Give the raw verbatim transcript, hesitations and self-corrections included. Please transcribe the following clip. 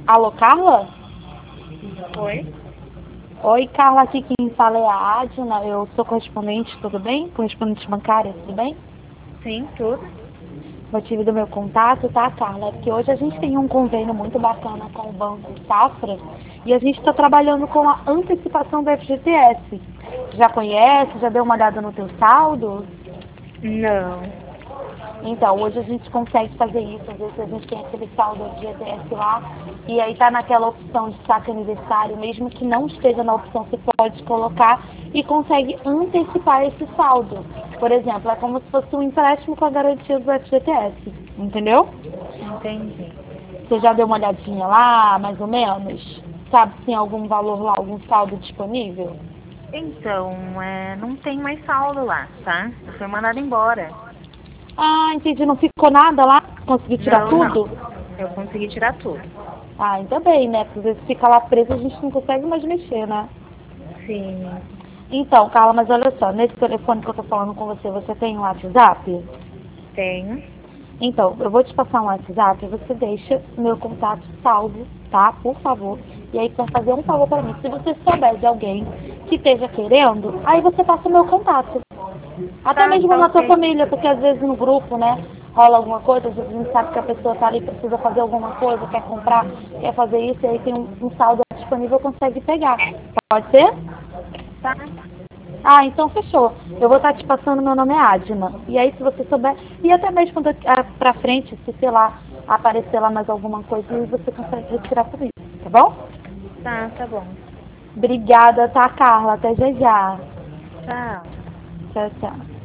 Alô, Carla? Oi? Oi, Carla, aqui quem fala é a Adna, eu sou correspondente, tudo bem? Correspondente bancária, tudo bem? Sim, tudo. O motivo do meu contato, tá, Carla? É porque hoje a gente tem um convênio muito bacana com o Banco Safra e a gente está trabalhando com a antecipação do F G T S. Já conhece? Já deu uma olhada no teu saldo? Não. Então, hoje a gente consegue fazer isso, às vezes a gente tem aquele saldo do F G T S lá, e aí tá naquela opção de saque aniversário, mesmo que não esteja na opção, você pode colocar e consegue antecipar esse saldo. Por exemplo, é como se fosse um empréstimo com a garantia do F G T S, entendeu? Entendi. Você já deu uma olhadinha lá, mais ou menos? Sabe se tem algum valor lá, algum saldo disponível? Então, é, não tem mais saldo lá, tá? Eu fui mandada embora. Ah, entendi, não ficou nada lá? Conseguiu tirar Não, não. tudo? Eu consegui tirar tudo. Ah, ainda bem, né? Porque às vezes fica lá preso, a gente não consegue mais mexer, né? Sim. Então, Carla, mas olha só, nesse telefone que eu tô falando com você, você tem um WhatsApp? Tenho. Então, eu vou te passar um WhatsApp, você deixa meu contato salvo, tá? Por favor. E aí você vai fazer um favor para mim. Se você souber de alguém que esteja querendo, aí você passa o meu contato. Até Tá, mesmo tá na sua ok. família, porque às vezes no grupo, né, rola alguma coisa, às vezes a gente sabe que a pessoa tá ali, precisa fazer alguma coisa, quer comprar, quer fazer isso, e aí tem um, um saldo disponível, consegue pegar. Pode ser? Tá. Ah, então fechou. Eu vou estar te passando, meu nome é Adna. E aí, se você souber, e até mesmo quando ah, pra frente, se sei lá, aparecer lá mais alguma coisa, aí você consegue retirar tudo isso, tá bom? Tá, tá bom. Obrigada, tá, Carla? Até já já. Tchau. Tchau, tchau.